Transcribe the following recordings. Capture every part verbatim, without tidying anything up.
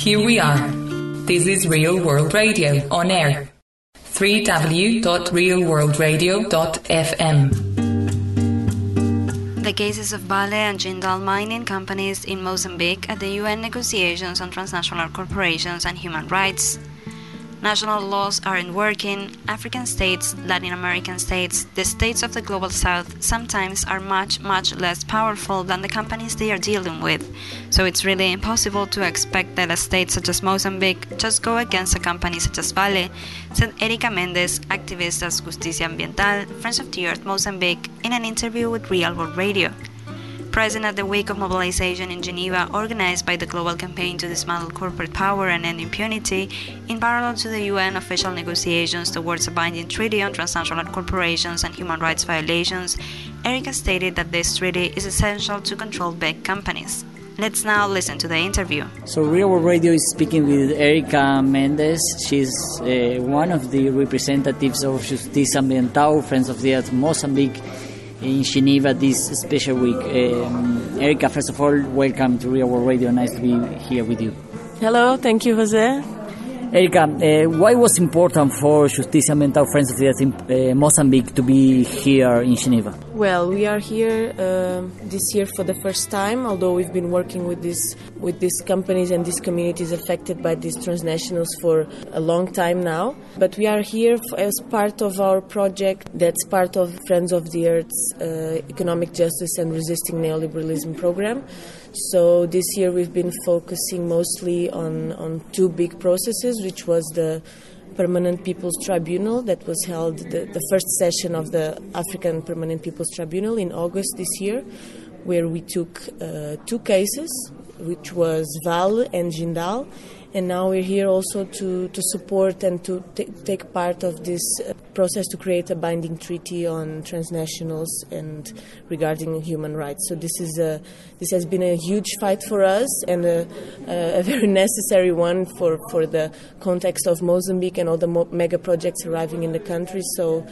here we are. This is Real World Radio on air. w w w dot real world radio dot f m. The cases of Vale and Jindal mining companies in Mozambique at the U N negotiations on transnational corporations and human rights. National laws aren't working. African states, Latin American states, the states of the global south sometimes are much, much less powerful than the companies they are dealing with. So it's really impossible to expect that a state such as Mozambique just go against a company such as Vale, said Erika Mendes, activist at Justicia Ambiental, Friends of the Earth Mozambique, in an interview with Real World Radio. Present at the week of mobilization in Geneva, organized by the Global Campaign to Dismantle Corporate Power and End Impunity, in parallel to the U N official negotiations towards a binding treaty on transnational corporations and human rights violations, Erika stated that this treaty is essential to control big companies. Let's now listen to the interview. So Real World Radio is speaking with Erika Mendes. She's uh, one of the representatives of Justicia Ambiental, Friends of the Earth Mozambique, in Geneva this special week. Um, Erika, first of all, welcome to Real World Radio. Nice to be here with you. Hello, thank you, Jose. Erika, uh, why was it important for Justicia Ambiental Friends of the Earth in uh, Mozambique to be here in Geneva? Well, we are here uh, this year for the first time, although we've been working with this with these companies and these communities affected by these transnationals for a long time now. But we are here f- as part of our project that's part of Friends of the Earth's uh, Economic Justice and Resisting Neoliberalism program. So this year we've been focusing mostly on, on two big processes, which was the Permanent People's Tribunal that was held, the, the first session of the African Permanent People's Tribunal in August this year, where we took uh, two cases, which was Vale and Jindal. And now we're here also to, to support and to t- take part of this uh, process to create a binding treaty on transnationals and regarding human rights. So this is a this has been a huge fight for us and a, a very necessary one for, for the context of Mozambique and all the mo- mega projects arriving in the country. So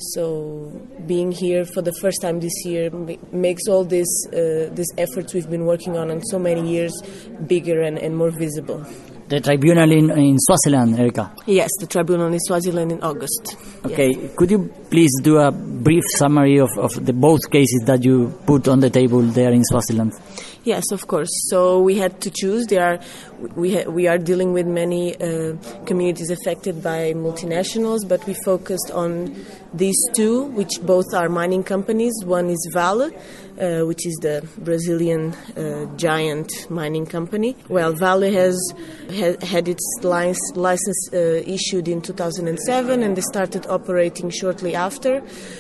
so being here for the first time this year ma- makes all this uh, these efforts we've been working on in so many years bigger and, and more visible. The tribunal in, in Swaziland, Erika? Yes, the tribunal in Swaziland in August. Okay, Yes. Could you please do a brief summary of, of the both cases that you put on the table there in Swaziland? Yes, of course. So we had to choose. There are we ha- we are dealing with many uh, communities affected by multinationals, but we focused on these two, which both are mining companies. One is Vale, uh, which is the Brazilian uh, giant mining company. Well, Vale has ha- had its lic- license uh, issued in two thousand seven, and they started operating shortly after,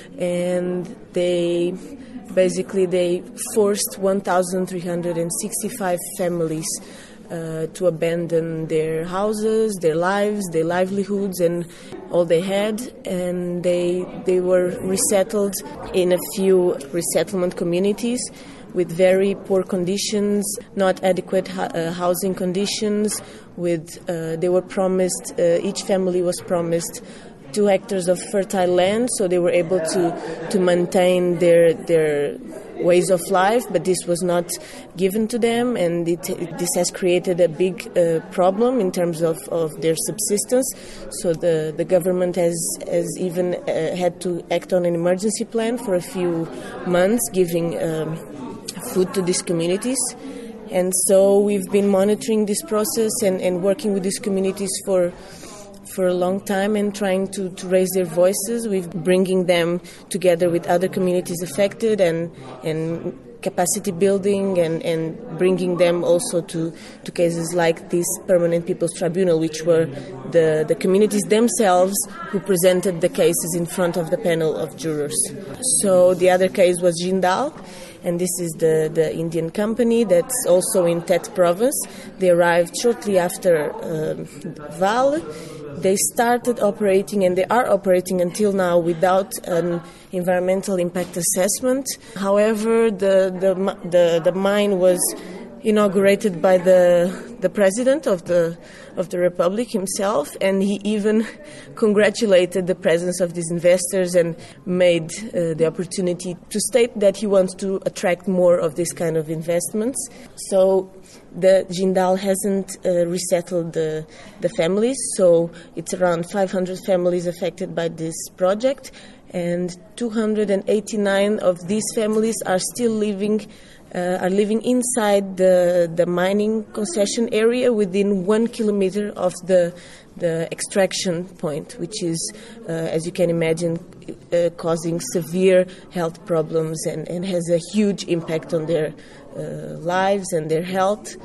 and they. Basically, they forced one thousand three hundred sixty-five families uh, to abandon their houses, their lives, their livelihoods, and all they had. And they they were resettled in a few resettlement communities with very poor conditions, not adequate hu- uh, housing conditions. With uh, they were promised, uh, each family was promised two hectares of fertile land, so they were able to, to maintain their their ways of life, but this was not given to them, and it, this has created a big uh, problem in terms of, of their subsistence. So the, the government has, has even uh, had to act on an emergency plan for a few months, giving um, food to these communities. And so we've been monitoring this process and, and working with these communities for for a long time and trying to, to raise their voices. We've bringing them together with other communities affected and and capacity building and, and bringing them also to, to cases like this Permanent People's Tribunal, which were the, the communities themselves who presented the cases in front of the panel of jurors. So the other case was Jindal, and this is the, the Indian company that's also in Tet province. They arrived shortly after uh, Vale. They started operating, and they are operating until now without an environmental impact assessment. However, the the the, the mine was inaugurated by the the president of the of the republic himself, and he even congratulated the presence of these investors and made uh, the opportunity to state that he wants to attract more of this kind of investments. So the Jindal hasn't uh, resettled the the families, so it's around five hundred families affected by this project, and two hundred eighty-nine of these families are still living uh, are living inside the the mining concession area within one kilometer of the the extraction point, which is, uh, as you can imagine, uh, causing severe health problems and, and has a huge impact on their uh, lives and their health.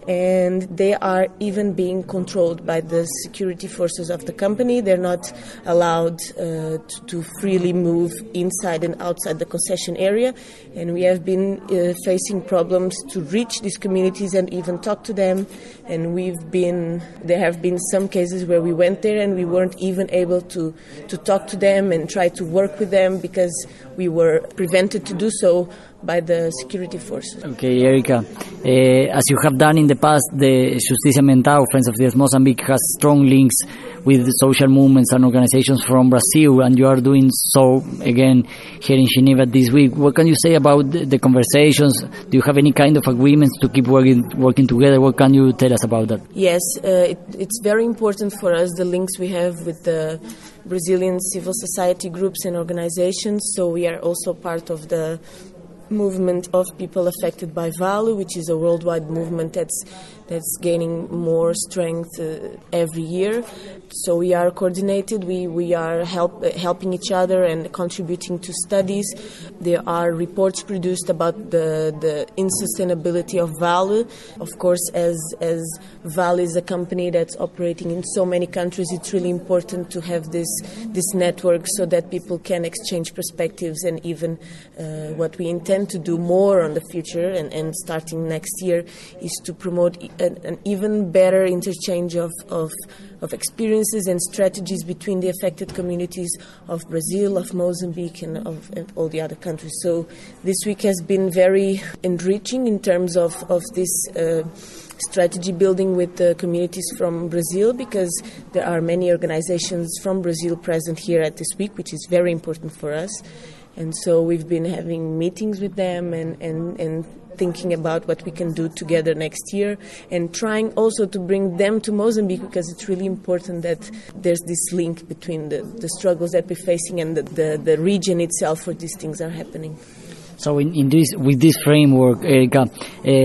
And they are even being controlled by the security forces of the company. They're not allowed uh, to, to freely move inside and outside the concession area. And we have been uh, facing problems to reach these communities and even talk to them. And we've been, there have been some cases where we went there and we weren't even able to, to talk to them and try to work with them because we were prevented to do so by the security forces. Okay, Erika, uh, as you have done in the past, the Justicia Ambiental, Friends of the Earth Mozambique, has strong links with the social movements and organizations from Brazil, and you are doing so again here in Geneva this week. What can you say about the, the conversations? Do you have any kind of agreements to keep working working together? What can you tell us about that? Yes, uh, it, it's very important for us, the links we have with the Brazilian civil society groups and organizations. So we are also part of the movement of people affected by Vale, which is a worldwide movement that's that's gaining more strength uh, every year. So we are coordinated, we, we are help, uh, helping each other and contributing to studies. There are reports produced about the, the insustainability of Vale. Of course, as, as Vale is a company that's operating in so many countries, it's really important to have this, this network so that people can exchange perspectives, and even uh, what we intend to do more on the future and, and starting next year is to promote An, an even better interchange of, of, of experiences and strategies between the affected communities of Brazil, of Mozambique, and of and all the other countries. So this week has been very enriching in terms of, of this uh, strategy building with the communities from Brazil, because there are many organizations from Brazil present here at this week, which is very important for us. And so we've been having meetings with them and, and, and thinking about what we can do together next year, and trying also to bring them to Mozambique, because it's really important that there's this link between the, the struggles that we're facing and the, the, the region itself where these things are happening. So in, in this, with this framework, Erika, um,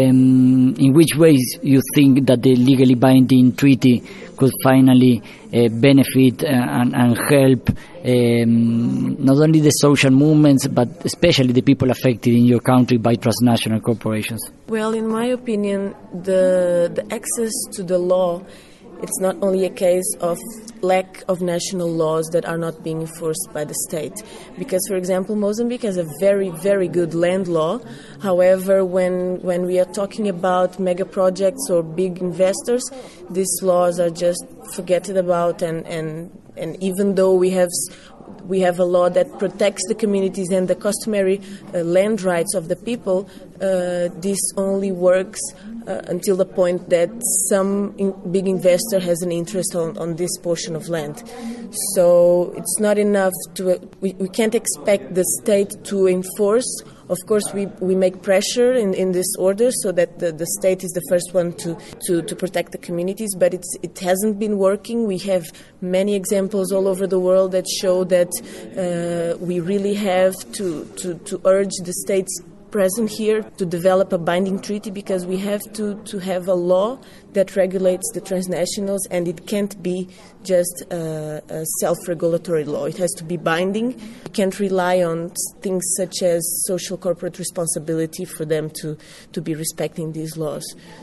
in which ways you think that the legally binding treaty could finally uh, benefit uh, and, and help um, not only the social movements, but especially the people affected in your country by transnational corporations? Well, in my opinion, the the access to the law, it's not only a case of lack of national laws that are not being enforced by the state. Because, for example, Mozambique has a very, very good land law. However, when when we are talking about mega projects or big investors, these laws are just forgotten about. And, and, and even though we have we have a law that protects the communities and the customary uh, land rights of the people, uh, this only works uh, until the point that some in big investor has an interest on, on this portion of land. So it's not enough to, uh, we, we can't expect the state to enforce. Of course, we, we make pressure in, in this order so that the, the state is the first one to, to, to protect the communities, but it's, it hasn't been working. We have many examples all over the world that show that uh, we really have to, to, to urge the states present here to develop a binding treaty, because we have to, to have a law that regulates the transnationals, and it can't be just a, a self-regulatory law. It has to be binding. We can't rely on things such as social corporate responsibility for them to, to be respecting these laws.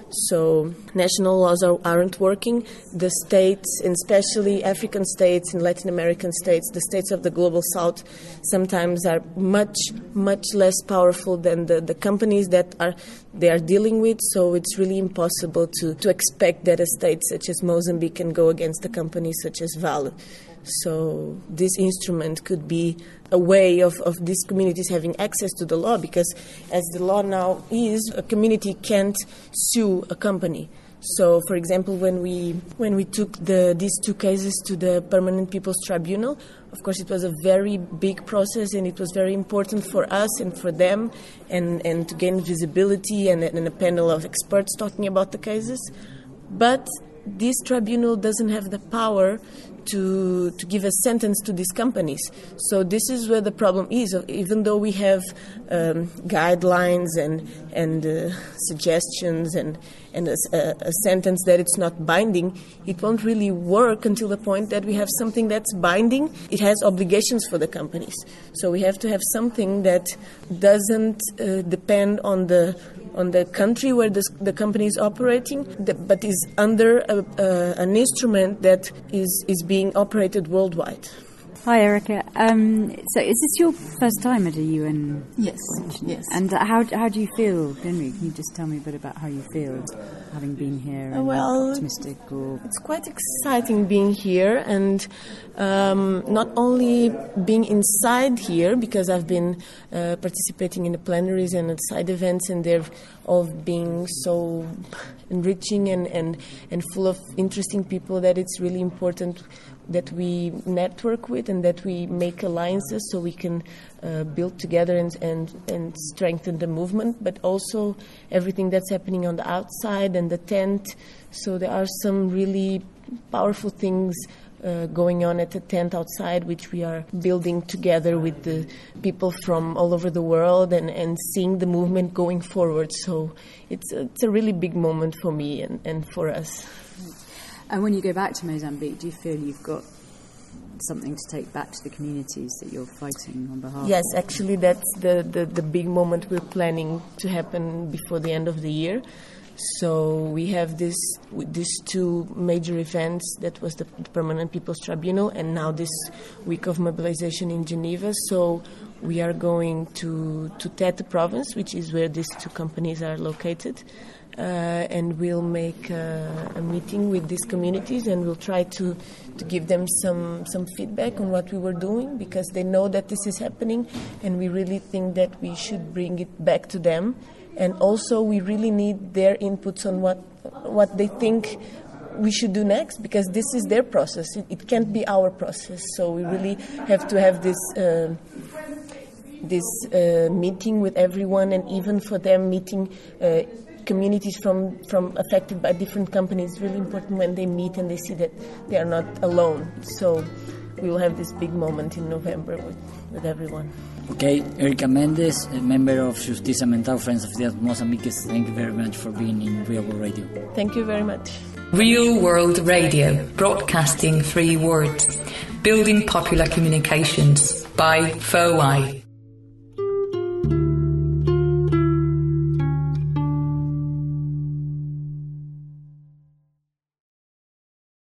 So national laws are, aren't working. The states, and especially African states and Latin American states, the states of the global south, sometimes are much, much less powerful than the, the companies that are they are dealing with. So it's really impossible to, to expect that a state such as Mozambique can go against a company such as Vale. So this instrument could be a way of, of these communities having access to the law, because as the law now is, a community can't sue a company. So, for example, when we when we took the these two cases to the Permanent People's Tribunal, of course it was a very big process, and it was very important for us and for them, and, and to gain visibility and, and a panel of experts talking about the cases. But this tribunal doesn't have the power to to give a sentence to these companies. So this is where the problem is. Even though we have um, guidelines and and uh, suggestions and and a, a sentence that it's not binding, it won't really work until the point that we have something that's binding. It has obligations for the companies. So we have to have something that doesn't uh, depend on the on the country where this, the company is operating, but is under a, uh, an instrument that is, is being operated worldwide. Hi, Erica. Um, so is this your first time at a U N? Yes, yes. And uh, how how do you feel, Henry? Can you just tell me a bit about how you feel, having been here, and well, optimistic? Or it's quite exciting being here, and um, not only being inside here, because I've been uh, participating in the plenaries and at side events, and they've all been so enriching and, and, and full of interesting people that it's really important that we network with and that we make alliances so we can uh, build together and, and, and strengthen the movement, but also everything that's happening on the outside and the tent. So there are some really powerful things uh, going on at the tent outside, which we are building together with the people from all over the world and, and seeing the movement going forward. So it's a, it's a really big moment for me and, and for us. And when you go back to Mozambique, do you feel you've got something to take back to the communities that you're fighting on behalf Yes, of? actually that's the, the, the big moment we're planning to happen before the end of the year. So we have this these two major events. That was the Permanent People's Tribunal and now this week of mobilization in Geneva. So we are going to, to Tete province, which is where these two companies are located. Uh, and we'll make a, a meeting with these communities, and we'll try to, to give them some, some feedback on what we were doing, because they know that this is happening, and we really think that we should bring it back to them. And also we really need their inputs on what what they think we should do next, because this is their process. It, it can't be our process. So we really have to have this uh, this uh, meeting with everyone, and even for them meeting uh, communities from, from affected by different companies. It's really important when they meet and they see that they are not alone. So we will have this big moment in November with, with everyone. Okay, Erica Mendes, a member of Justiça Mental, Friends of the Earth Mozambique, thank you very much for being in Real World Radio. Thank you very much. Real World Radio, broadcasting three words, building popular communications by F O I.